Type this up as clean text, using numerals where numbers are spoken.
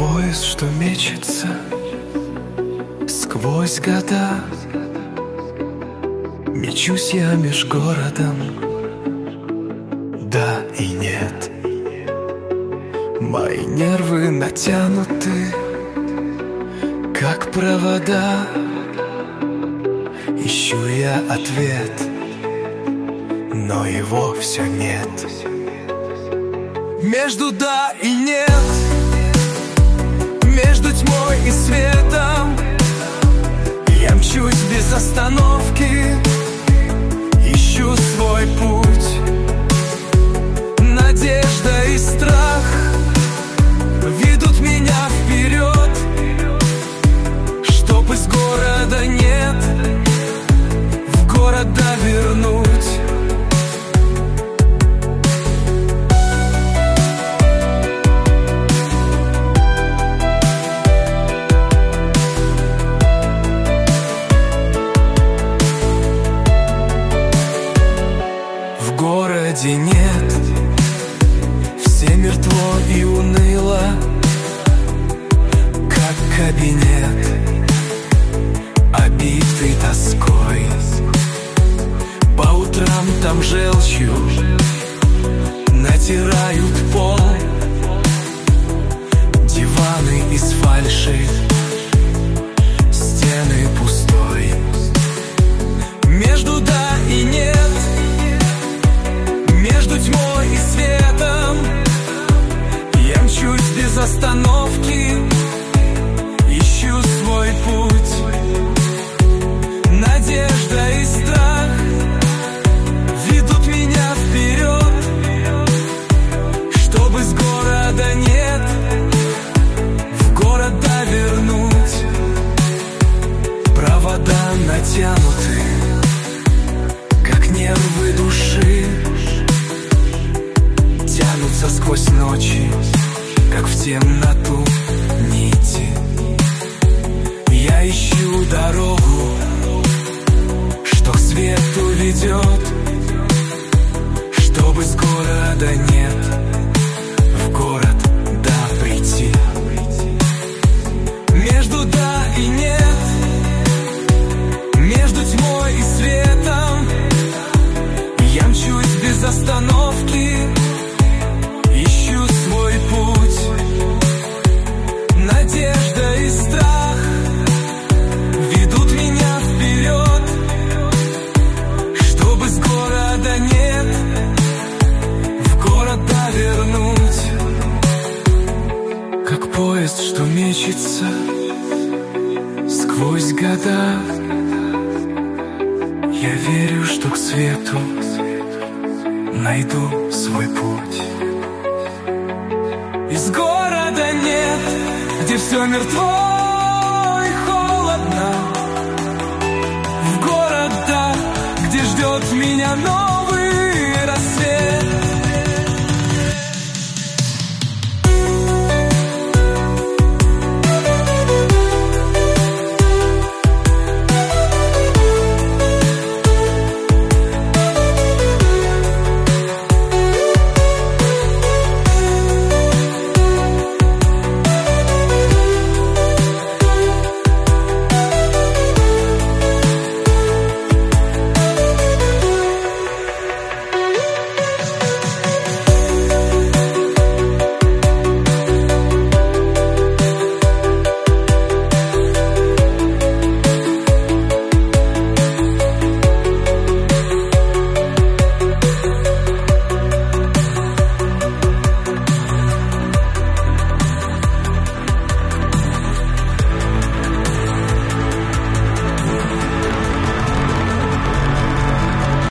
поезд, что мечется сквозь года. Мечусь я меж городом, да и нет. Мои нервы натянуты, как провода. Ищу я ответ, но его все нет. Между да и нет, между тьмой и светом я мчусь без остановки, ищу свой путь. Надежда и страх ведут меня вперед, чтоб из города нет в города вернуть. В городе нет, все мертво и уныло, как кабинет, обитый тоской. По утрам там желчью натирают пол, диваны из фальши, стены пустой. Между да и нет, между тьмой и светом я мчусь без остановки, ищу свой путь. Надежда и страх ведут меня вперед, чтобы с города нет в города вернуть. Провода натянуты, как нервы души, тянутся сквозь ночи, как в темноту нити. Я ищу дорогу, что к свету ведет, чтобы с города нет в город да прийти. Между да и нет, между тьмой и светом я мчусь без остановки, ищу свой путь. Надежда и страх ведут меня вперед, чтобы с города нет в города вернуть. Как поезд, что мечется сквозь года, я верю, что к свету найду свой путь. Из города нет, где все мертво и холодно, в города, где ждет меня ночь.